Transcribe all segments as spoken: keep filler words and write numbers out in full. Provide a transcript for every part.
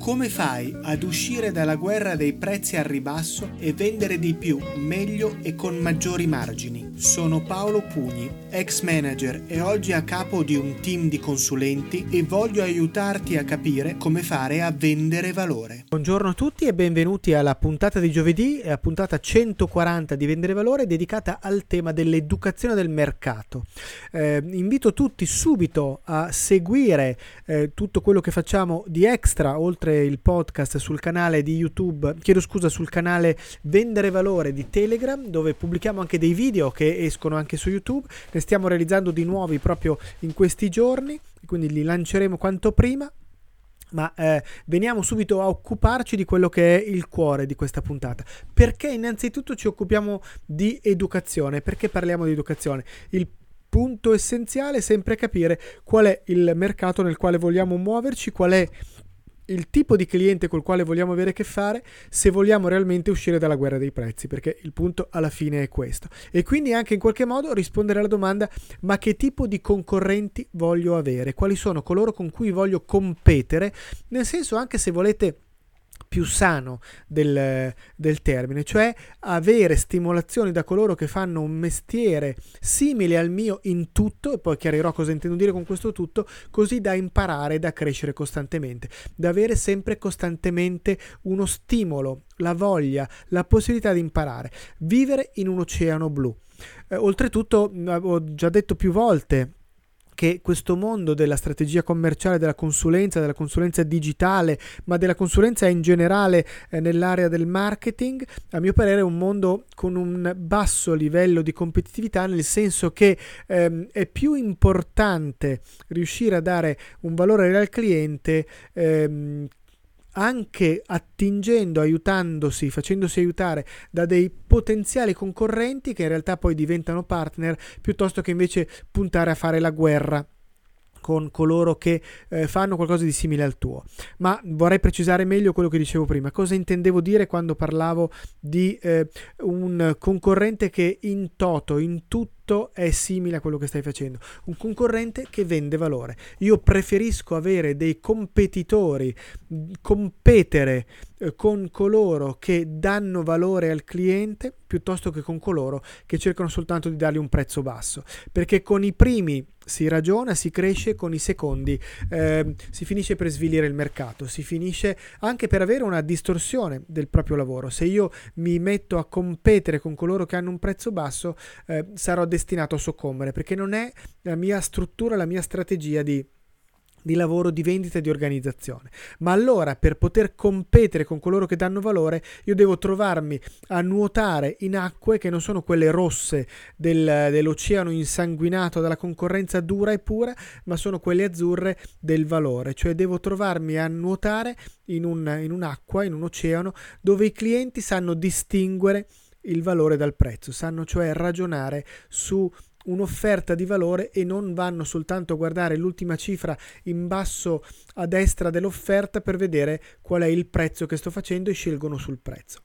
Come fai ad uscire dalla guerra dei prezzi al ribasso e vendere di più, meglio e con maggiori margini? Sono Paolo Pugni, ex manager e oggi a capo di un team di consulenti e voglio aiutarti a capire come fare a vendere valore. Buongiorno a tutti e benvenuti alla puntata di giovedì, la puntata centoquaranta di Vendere Valore dedicata al tema dell'educazione del mercato. Eh, invito tutti subito a seguire eh, tutto quello che facciamo di extra, oltre il podcast sul canale di YouTube, chiedo scusa, sul canale Vendere Valore di Telegram, dove pubblichiamo anche dei video che escono anche su YouTube. Ne stiamo realizzando di nuovi proprio in questi giorni, quindi li lanceremo quanto prima. Ma eh, veniamo subito a occuparci di quello che è il cuore di questa puntata. Perché innanzitutto ci occupiamo di educazione? Perché parliamo di educazione? Il punto essenziale è sempre capire qual è il mercato nel quale vogliamo muoverci, qual è il tipo di cliente col quale vogliamo avere a che fare, se vogliamo realmente uscire dalla guerra dei prezzi, perché il punto alla fine è questo. E quindi anche in qualche modo rispondere alla domanda: ma che tipo di concorrenti voglio avere? Quali sono coloro con cui voglio competere? Nel senso, anche se volete, più sano del, del termine, cioè avere stimolazioni da coloro che fanno un mestiere simile al mio in tutto, e poi chiarirò cosa intendo dire con questo tutto, così da imparare e da crescere costantemente, da avere sempre costantemente uno stimolo, la voglia, la possibilità di imparare, vivere in un oceano blu. Eh, oltretutto, ho già detto più volte che questo mondo della strategia commerciale, della consulenza, della consulenza digitale, ma della consulenza in generale eh, nell'area del marketing, a mio parere è un mondo con un basso livello di competitività, nel senso che ehm, è più importante riuscire a dare un valore reale al cliente, ehm, anche attingendo, aiutandosi, facendosi aiutare da dei potenziali concorrenti che in realtà poi diventano partner, piuttosto che invece puntare a fare la guerra con coloro che eh, fanno qualcosa di simile al tuo. Ma vorrei precisare meglio quello che dicevo prima. Cosa intendevo dire quando parlavo di eh, un concorrente che in toto, in tutto, è simile a quello che stai facendo? Un concorrente che vende valore. Io preferisco avere dei competitori, competere eh, con coloro che danno valore al cliente, piuttosto che con coloro che cercano soltanto di dargli un prezzo basso, perché con i primi si ragiona, si cresce, con i secondi eh, si finisce per svilire il mercato, si finisce anche per avere una distorsione del proprio lavoro. Se io mi metto a competere con coloro che hanno un prezzo basso, eh, sarò destinato a soccombere, perché non è la mia struttura, la mia strategia di di lavoro, di vendita e di organizzazione. Ma allora, per poter competere con coloro che danno valore, io devo trovarmi a nuotare in acque che non sono quelle rosse del, dell'oceano insanguinato dalla concorrenza dura e pura, ma sono quelle azzurre del valore. Cioè devo trovarmi a nuotare in, un, in un'acqua, in un oceano, dove i clienti sanno distinguere il valore dal prezzo, sanno cioè ragionare su un'offerta di valore e non vanno soltanto a guardare l'ultima cifra in basso a destra dell'offerta per vedere qual è il prezzo che sto facendo e scelgono sul prezzo.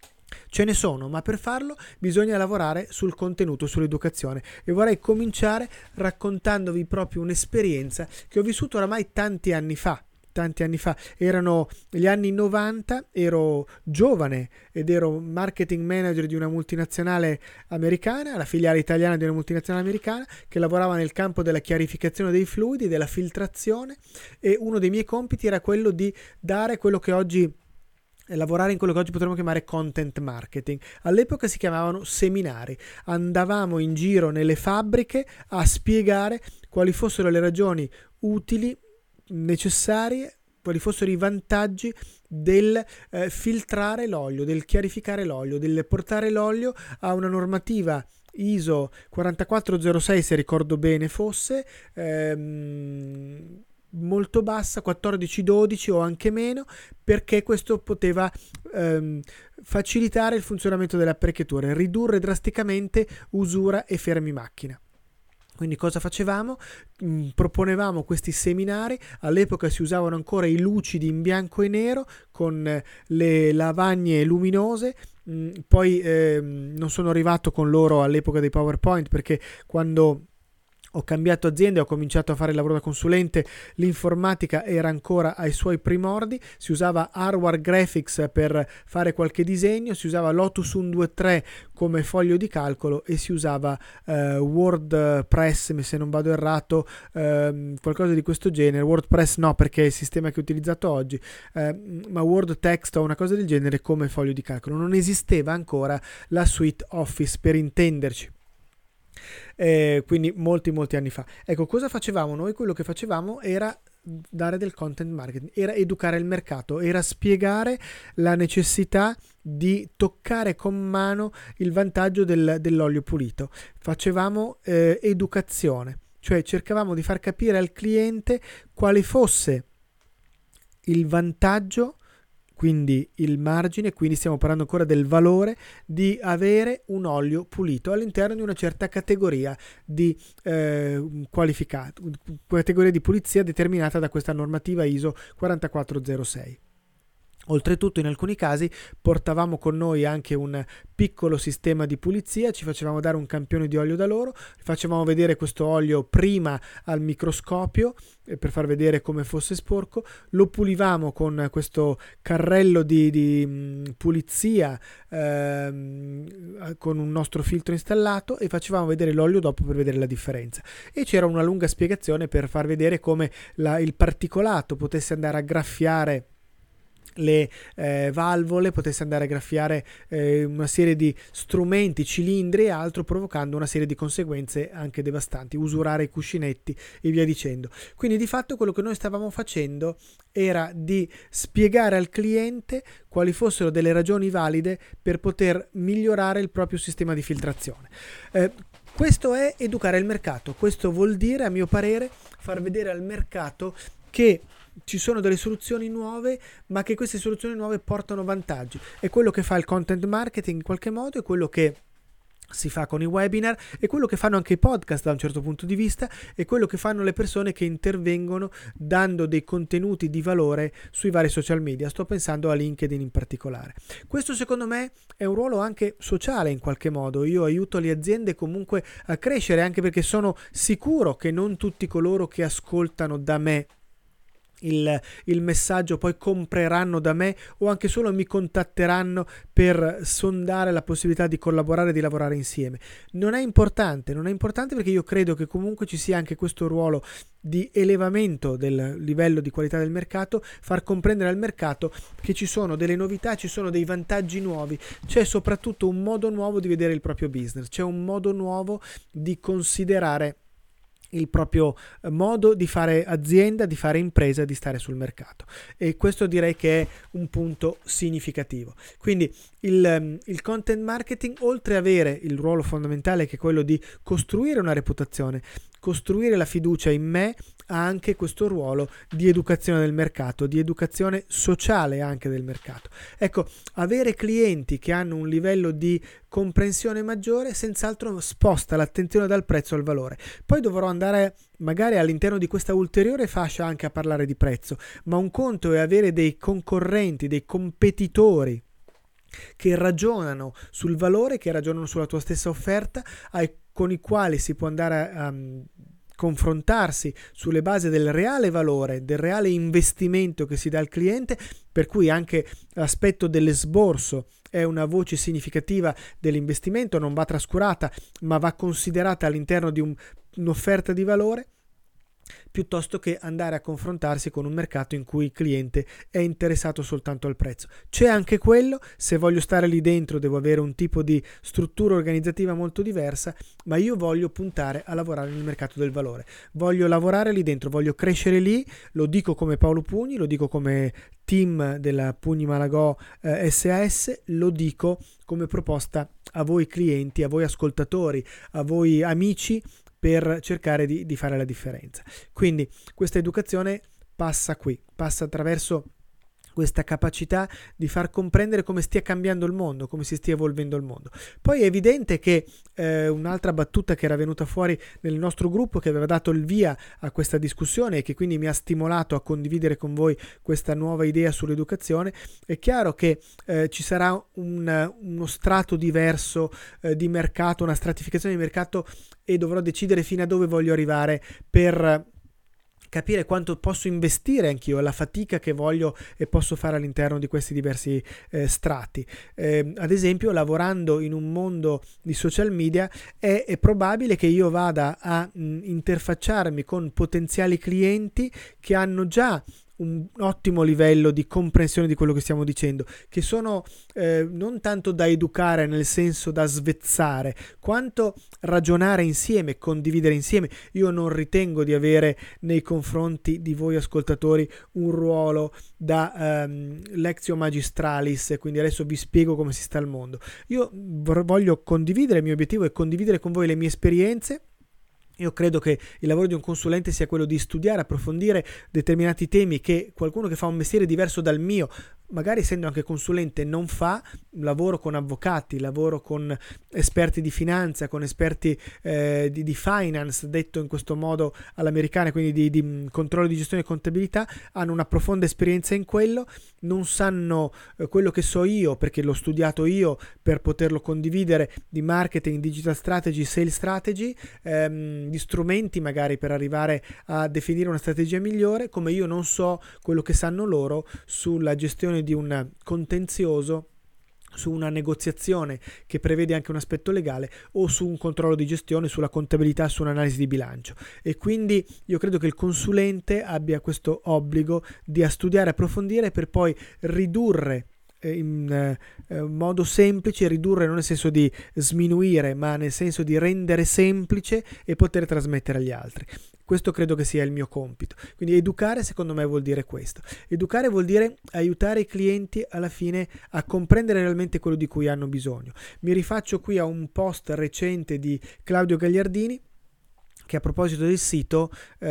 Ce ne sono, ma per farlo bisogna lavorare sul contenuto, sull'educazione, e vorrei cominciare raccontandovi proprio un'esperienza che ho vissuto oramai tanti anni fa. Tanti anni fa, erano gli anni novanta, ero giovane ed ero marketing manager di una multinazionale americana, la filiale italiana di una multinazionale americana, che lavorava nel campo della chiarificazione dei fluidi, della filtrazione, e uno dei miei compiti era quello di dare quello che oggi lavorare in quello che oggi potremmo chiamare content marketing. All'epoca si chiamavano seminari. Andavamo in giro nelle fabbriche a spiegare quali fossero le ragioni utili, necessarie, quali fossero i vantaggi del eh, filtrare l'olio, del chiarificare l'olio, del portare l'olio a una normativa I S O quarantaquattro zero sei, se ricordo bene fosse, ehm, molto bassa, quattordici dodici o anche meno, perché questo poteva ehm, facilitare il funzionamento delle apparecchiature, ridurre drasticamente usura e fermi macchina. Quindi cosa facevamo? Mm, proponevamo questi seminari. All'epoca si usavano ancora i lucidi in bianco e nero con le lavagne luminose. Mm, poi eh, non sono arrivato con loro all'epoca dei PowerPoint, perché quando ho cambiato azienda e ho cominciato a fare il lavoro da consulente, l'informatica era ancora ai suoi primordi, si usava Hardware Graphics per fare qualche disegno, si usava Lotus centodue come foglio di calcolo e si usava eh, WordPress, se non vado errato, eh, qualcosa di questo genere. WordPress no, perché è il sistema che ho utilizzato oggi, eh, ma WordText o una cosa del genere come foglio di calcolo. Non esisteva ancora la suite Office, per intenderci. Eh, quindi molti molti anni fa. Ecco, cosa facevamo noi? Quello che facevamo era dare del content marketing, era educare il mercato, era spiegare la necessità di toccare con mano il vantaggio del, dell'olio pulito. Facevamo eh, educazione, cioè cercavamo di far capire al cliente quale fosse il vantaggio, quindi il margine, quindi stiamo parlando ancora del valore di avere un olio pulito all'interno di una certa categoria di eh, qualificato, categoria di pulizia determinata da questa normativa I S O quattro quattro zero sei. Oltretutto in alcuni casi portavamo con noi anche un piccolo sistema di pulizia, ci facevamo dare un campione di olio da loro, facevamo vedere questo olio prima al microscopio per far vedere come fosse sporco, lo pulivamo con questo carrello di, di mh, pulizia ehm, con un nostro filtro installato e facevamo vedere l'olio dopo per vedere la differenza. E c'era una lunga spiegazione per far vedere come la, il particolato potesse andare a graffiare le eh, valvole, potesse andare a graffiare eh, una serie di strumenti, cilindri e altro, provocando una serie di conseguenze anche devastanti, usurare i cuscinetti e via dicendo. Quindi di fatto quello che noi stavamo facendo era di spiegare al cliente quali fossero delle ragioni valide per poter migliorare il proprio sistema di filtrazione. Eh, questo è educare il mercato, questo vuol dire, a mio parere, far vedere al mercato che ci sono delle soluzioni nuove, ma che queste soluzioni nuove portano vantaggi. È quello che fa il content marketing in qualche modo, è quello che si fa con i webinar, è quello che fanno anche i podcast da un certo punto di vista, è quello che fanno le persone che intervengono dando dei contenuti di valore sui vari social media. Sto pensando a LinkedIn in particolare. Questo secondo me è un ruolo anche sociale in qualche modo. Io aiuto le aziende comunque a crescere, anche perché sono sicuro che non tutti coloro che ascoltano da me Il, il messaggio poi compreranno da me o anche solo mi contatteranno per sondare la possibilità di collaborare e di lavorare insieme. Non è importante, non è importante perché io credo che comunque ci sia anche questo ruolo di elevamento del livello di qualità del mercato, far comprendere al mercato che ci sono delle novità, ci sono dei vantaggi nuovi, c'è soprattutto un modo nuovo di vedere il proprio business, c'è un modo nuovo di considerare il proprio modo di fare azienda, di fare impresa, di stare sul mercato, e questo direi che è un punto significativo. Quindi il, il content marketing, oltre ad avere il ruolo fondamentale che è quello di costruire una reputazione, costruire la fiducia in me, ha anche questo ruolo di educazione del mercato, di educazione sociale anche del mercato. Ecco, avere clienti che hanno un livello di comprensione maggiore senz'altro sposta l'attenzione dal prezzo al valore. Poi dovrò andare magari all'interno di questa ulteriore fascia anche a parlare di prezzo, ma un conto è avere dei concorrenti, dei competitori che ragionano sul valore, che ragionano sulla tua stessa offerta, ai, con i quali si può andare a um, confrontarsi sulle basi del reale valore, del reale investimento che si dà al cliente, per cui anche l'aspetto dell'esborso è una voce significativa dell'investimento, non va trascurata ma va considerata all'interno di un, un'offerta di valore, piuttosto che andare a confrontarsi con un mercato in cui il cliente è interessato soltanto al prezzo. C'è anche quello, se voglio stare lì dentro devo avere un tipo di struttura organizzativa molto diversa, ma io voglio puntare a lavorare nel mercato del valore, voglio lavorare lì dentro, voglio crescere lì, lo dico come Paolo Pugni, lo dico come team della Pugni Malagò eh, S A S, lo dico come proposta a voi clienti, a voi ascoltatori, a voi amici, per cercare di, di fare la differenza. Quindi questa educazione passa qui, passa attraverso questa capacità di far comprendere come stia cambiando il mondo, come si stia evolvendo il mondo. Poi è evidente che eh, un'altra battuta che era venuta fuori nel nostro gruppo, che aveva dato il via a questa discussione e che quindi mi ha stimolato a condividere con voi questa nuova idea sull'educazione, è chiaro che eh, ci sarà un, uno strato diverso eh, di mercato, una stratificazione di mercato, e dovrò decidere fino a dove voglio arrivare per capire quanto posso investire anch'io, la fatica che voglio e posso fare all'interno di questi diversi eh, strati. Eh, ad esempio, lavorando in un mondo di social media è, è probabile che io vada a mh, interfacciarmi con potenziali clienti che hanno già un ottimo livello di comprensione di quello che stiamo dicendo, che sono eh, non tanto da educare nel senso da svezzare, quanto ragionare insieme, condividere insieme. Io non ritengo di avere nei confronti di voi ascoltatori un ruolo da um, lectio magistralis, quindi adesso vi spiego come si sta al mondo. Io voglio condividere, il mio obiettivo è condividere con voi le mie esperienze. Io credo che il lavoro di un consulente sia quello di studiare, approfondire determinati temi che qualcuno che fa un mestiere diverso dal mio, magari essendo anche consulente, non fa. Lavoro con avvocati, lavoro con esperti di finanza, con esperti eh, di, di finance, detto in questo modo all'americana, quindi di, di controllo di gestione e contabilità, hanno una profonda esperienza in quello, non sanno eh, quello che so io, perché l'ho studiato io per poterlo condividere, di marketing, digital strategy, sales strategy, ehm, di strumenti magari per arrivare a definire una strategia migliore, come io non so quello che sanno loro sulla gestione di un contenzioso, su una negoziazione che prevede anche un aspetto legale, o su un controllo di gestione, sulla contabilità, su un'analisi di bilancio. E quindi io credo che il consulente abbia questo obbligo di studiare, approfondire, per poi ridurre in eh, modo semplice, ridurre non nel senso di sminuire, ma nel senso di rendere semplice e poter trasmettere agli altri. Questo credo che sia il mio compito. Quindi educare, secondo me, vuol dire questo. Educare vuol dire aiutare i clienti alla fine a comprendere realmente quello di cui hanno bisogno. Mi rifaccio qui a un post recente di Claudio Gagliardini, che a proposito del sito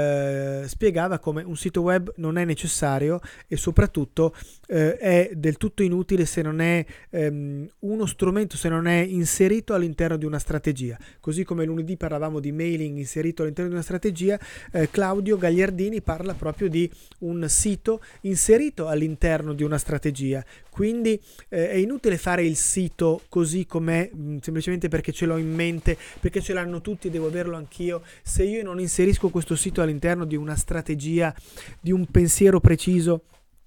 eh, spiegava come un sito web non è necessario e soprattutto eh, è del tutto inutile se non è ehm, uno strumento, se non è inserito all'interno di una strategia. Così come lunedì parlavamo di mailing inserito all'interno di una strategia, eh, Claudio Gagliardini parla proprio di un sito inserito all'interno di una strategia. Quindi eh, è inutile fare il sito così com'è, mh, semplicemente perché ce l'ho in mente, perché ce l'hanno tutti e devo averlo anch'io, se io non inserisco questo sito all'interno di una strategia, di un pensiero preciso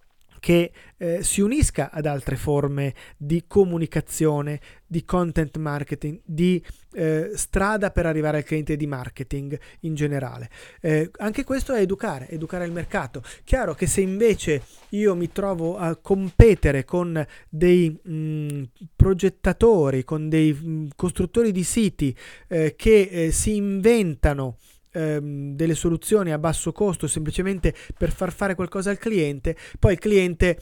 che eh, si unisca ad altre forme di comunicazione, di content marketing, di eh, strada per arrivare al cliente, di marketing in generale. Eh, anche questo è educare, educare il mercato. Chiaro che se invece io mi trovo a competere con dei mh, progettatori, con dei mh, costruttori di siti eh, che eh, si inventano delle soluzioni a basso costo semplicemente per far fare qualcosa al cliente, poi il cliente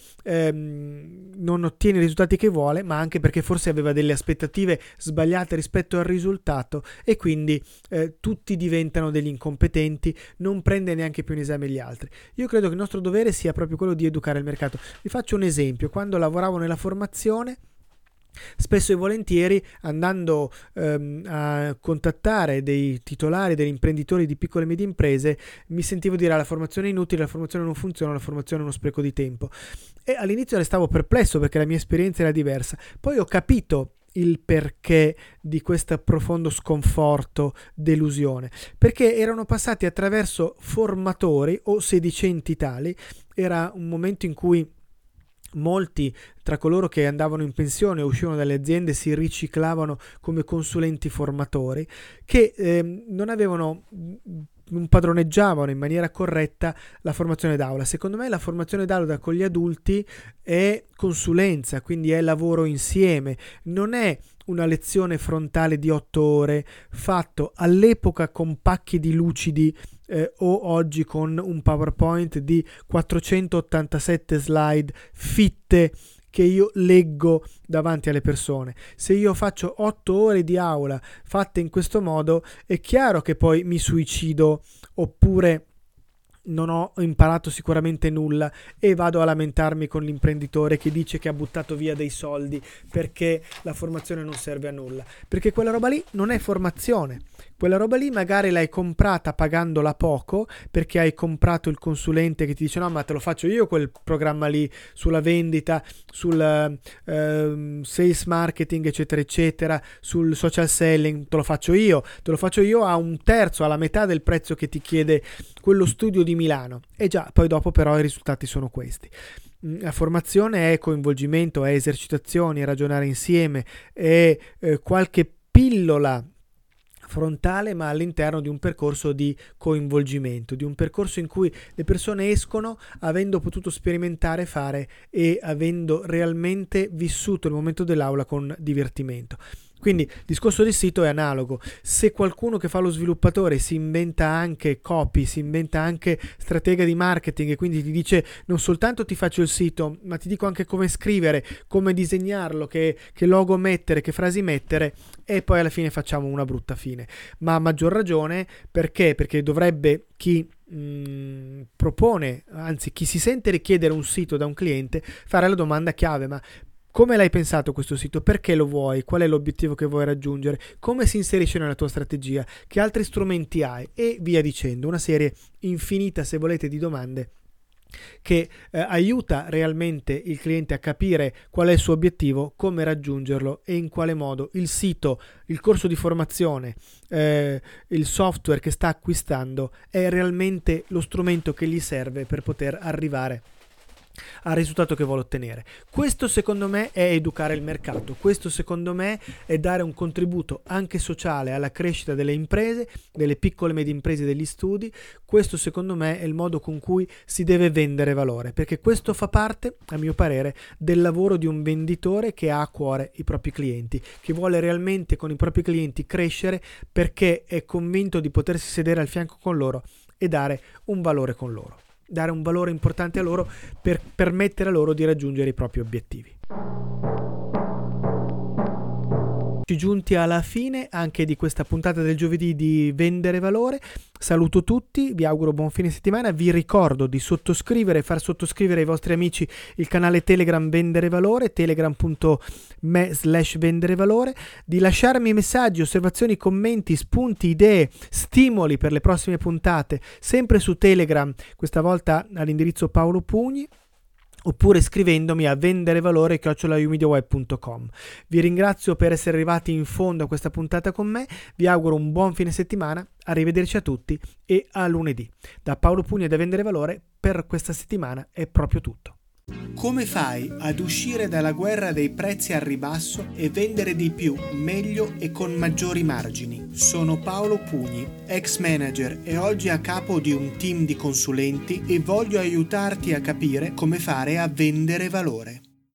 ehm, non ottiene i risultati che vuole, ma anche perché forse aveva delle aspettative sbagliate rispetto al risultato, e quindi eh, tutti diventano degli incompetenti, non prende neanche più in esame gli altri. Io credo che il nostro dovere sia proprio quello di educare il mercato. Vi faccio un esempio: quando lavoravo nella formazione, spesso e volentieri, andando ehm, a contattare dei titolari, degli imprenditori di piccole e medie imprese, mi sentivo dire: la formazione è inutile, la formazione non funziona, la formazione è uno spreco di tempo. E all'inizio restavo perplesso perché la mia esperienza era diversa. Poi ho capito il perché di questo profondo sconforto, delusione, perché erano passati attraverso formatori o sedicenti tali. Era un momento in cui molti tra coloro che andavano in pensione o uscivano dalle aziende si riciclavano come consulenti formatori, che eh, non avevano non padroneggiavano in maniera corretta la formazione d'aula. Secondo me la formazione d'aula con gli adulti è consulenza, quindi è lavoro insieme, non è una lezione frontale di otto ore fatto all'epoca con pacchi di lucidi eh, o oggi con un PowerPoint di quattrocentottantasette slide fitte che io leggo davanti alle persone. Se io faccio otto ore di aula fatte in questo modo, è chiaro che poi mi suicido, oppure non ho imparato sicuramente nulla e vado a lamentarmi con l'imprenditore che dice che ha buttato via dei soldi perché la formazione non serve a nulla, perché quella roba lì non è formazione. Quella roba lì magari l'hai comprata pagandola poco perché hai comprato il consulente che ti dice no ma te lo faccio io quel programma lì sulla vendita, sul uh, sales marketing eccetera eccetera, sul social selling, te lo faccio io, te lo faccio io a un terzo, alla metà del prezzo che ti chiede quello studio di Milano. E già, poi dopo però i risultati sono questi. La formazione è coinvolgimento, è esercitazioni, è ragionare insieme, è eh, qualche pillola frontale ma all'interno di un percorso di coinvolgimento, di un percorso in cui le persone escono avendo potuto sperimentare, fare e avendo realmente vissuto il momento dell'aula con divertimento. Quindi il discorso del sito è analogo. Se qualcuno che fa lo sviluppatore si inventa anche copy, si inventa anche stratega di marketing e quindi ti dice non soltanto ti faccio il sito, ma ti dico anche come scrivere, come disegnarlo, che, che logo mettere, che frasi mettere, e poi alla fine facciamo una brutta fine. Ma a maggior ragione perché? Perché dovrebbe chi mh, propone, anzi chi si sente richiedere un sito da un cliente, fare la domanda chiave: ma come l'hai pensato questo sito? Perché lo vuoi? Qual è l'obiettivo che vuoi raggiungere? Come si inserisce nella tua strategia? Che altri strumenti hai? E via dicendo, una serie infinita, se volete, di domande che eh, aiuta realmente il cliente a capire qual è il suo obiettivo, come raggiungerlo e in quale modo il sito, il corso di formazione, eh, il software che sta acquistando è realmente lo strumento che gli serve per poter arrivare al risultato che vuole ottenere. Questo secondo me è educare il mercato, questo secondo me è dare un contributo anche sociale alla crescita delle imprese, delle piccole e medie imprese, degli studi. Questo secondo me è il modo con cui si deve vendere valore, perché questo fa parte, a mio parere, del lavoro di un venditore che ha a cuore i propri clienti, che vuole realmente con i propri clienti crescere perché è convinto di potersi sedere al fianco con loro e dare un valore con loro. dare un valore importante a loro per permettere a loro di raggiungere i propri obiettivi. Giunti alla fine anche di questa puntata del giovedì di Vendere Valore. Saluto tutti, vi auguro buon fine settimana, vi ricordo di sottoscrivere e far sottoscrivere ai vostri amici il canale Telegram Vendere Valore, telegram punto me slash vendere valore, di lasciarmi messaggi, osservazioni, commenti, spunti, idee, stimoli per le prossime puntate, sempre su Telegram, questa volta all'indirizzo Paolo Pugni, oppure scrivendomi a venderevalore chiocciola umediaweb punto com. Vi ringrazio per essere arrivati in fondo a questa puntata con me, vi auguro un buon fine settimana, arrivederci a tutti e a lunedì. Da Paolo Pugni e da Vendere Valore per questa settimana è proprio tutto. Come fai ad uscire dalla guerra dei prezzi al ribasso e vendere di più, meglio e con maggiori margini? Sono Paolo Pugni, ex manager e oggi a capo di un team di consulenti e voglio aiutarti a capire come fare a vendere valore.